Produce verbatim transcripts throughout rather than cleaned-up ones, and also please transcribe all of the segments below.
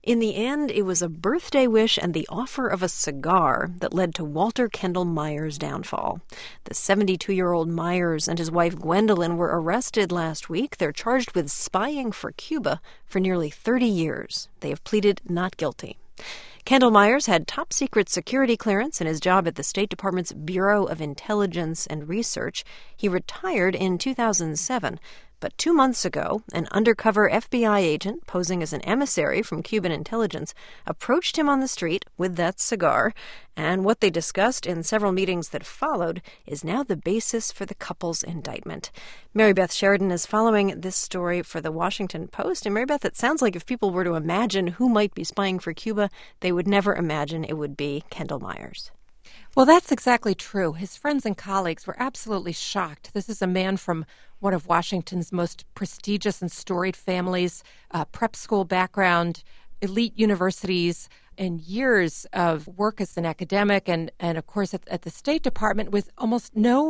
In the end, it was a birthday wish and the offer of a cigar that led to Walter Kendall Myers' downfall. The seventy-two-year-old Myers and his wife Gwendolyn were arrested last week. They're charged with spying for Cuba for nearly thirty years. They have pleaded not guilty. Kendall Myers had top-secret security clearance in his job at the State Department's Bureau of Intelligence and Research. He retired in two thousand seven. But two months ago, an undercover F B I agent posing as an emissary from Cuban intelligence approached him on the street with that cigar, and what they discussed in several meetings that followed is now the basis for the couple's indictment. Mary Beth Sheridan is following this story for The Washington Post. And Mary Beth, it sounds like if people were to imagine who might be spying for Cuba, they would never imagine it would be Kendall Myers. Well, that's exactly true. His friends and colleagues were absolutely shocked. This is a man from one of Washington's most prestigious and storied families, uh, prep school background, elite universities, and years of work as an academic and, and of course, at, at the State Department with almost no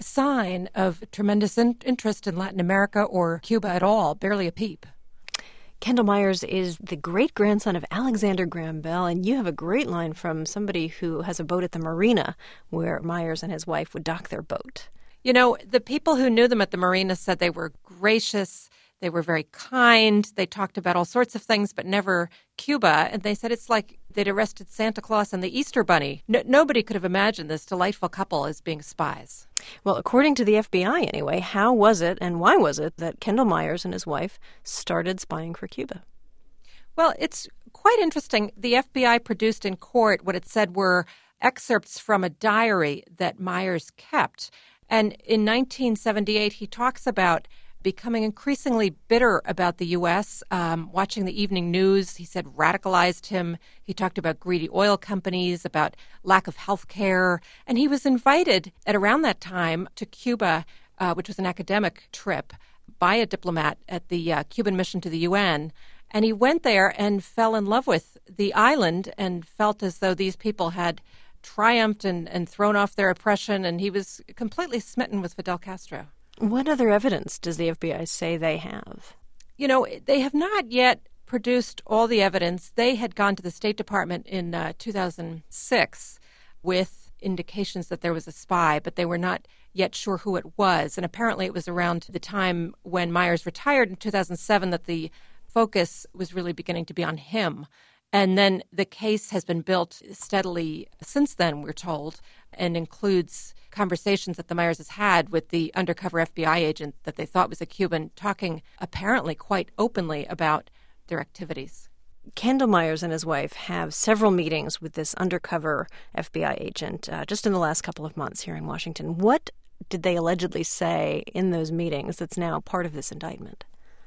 sign of tremendous in- interest in Latin America or Cuba at all, barely a peep. Kendall Myers is the great-grandson of Alexander Graham Bell, and you have a great line from somebody who has a boat at the marina where Myers and his wife would dock their boat. You know, the people who knew them at the marina said they were gracious, they were very kind, they talked about all sorts of things, but never Cuba, and they said it's like they'd arrested Santa Claus and the Easter Bunny. No, nobody could have imagined this delightful couple as being spies. Well, according to the F B I anyway, how was it and why was it that Kendall Myers and his wife started spying for Cuba? Well, it's quite interesting. The F B I produced in court what it said were excerpts from a diary that Myers kept. And in nineteen seventy-eight, he talks about becoming increasingly bitter about the U S, um, watching the evening news. He said radicalized him. He talked about greedy oil companies, about lack of health care. And he was invited at around that time to Cuba, uh, which was an academic trip, by a diplomat at the uh, Cuban mission to the U N. And he went there and fell in love with the island and felt as though these people had triumphed and, and thrown off their oppression. And he was completely smitten with Fidel Castro. What other evidence does the F B I say they have? You know, they have not yet produced all the evidence. They had gone to the State Department in uh, two thousand six with indications that there was a spy, but they were not yet sure who it was. And apparently it was around the time when Myers retired in two thousand seven that the focus was really beginning to be on him. And then the case has been built steadily since then, we're told, and includes conversations that the Myers has had with the undercover F B I agent that they thought was a Cuban, talking apparently quite openly about their activities. Kendall Myers and his wife have several meetings with this undercover F B I agent uh, just in the last couple of months here in Washington. What did they allegedly say in those meetings that's now part of this indictment?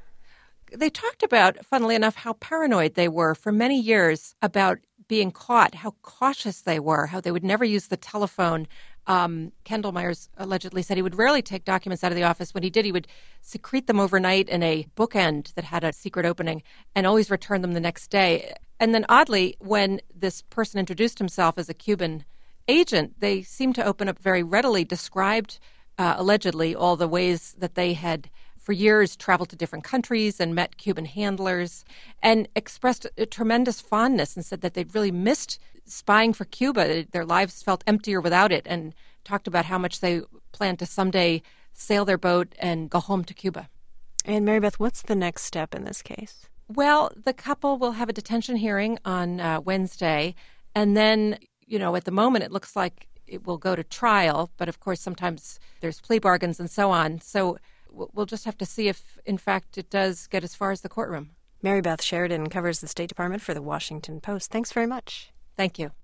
They talked about, funnily enough, how paranoid they were for many years about being caught, how cautious they were, how they would never use the telephone. Um, Kendall Myers allegedly said he would rarely take documents out of the office. When he did, he would secrete them overnight in a bookend that had a secret opening and always return them the next day. And then oddly, when this person introduced himself as a Cuban agent, they seemed to open up very readily, described uh, allegedly all the ways that they had for years traveled to different countries and met Cuban handlers and expressed a tremendous fondness and said that they'd really missed spying for Cuba. Their lives felt emptier without it, and talked about how much they planned to someday sail their boat and go home to Cuba. And Mary Beth, what's the next step in this case? Well, the couple will have a detention hearing on uh, Wednesday, and then, you know, at the moment it looks like it will go to trial, but of course sometimes there's plea bargains and so on. So we'll just have to see if, in fact, it does get as far as the courtroom. Mary Beth Sheridan covers the State Department for The Washington Post. Thanks very much. Thank you.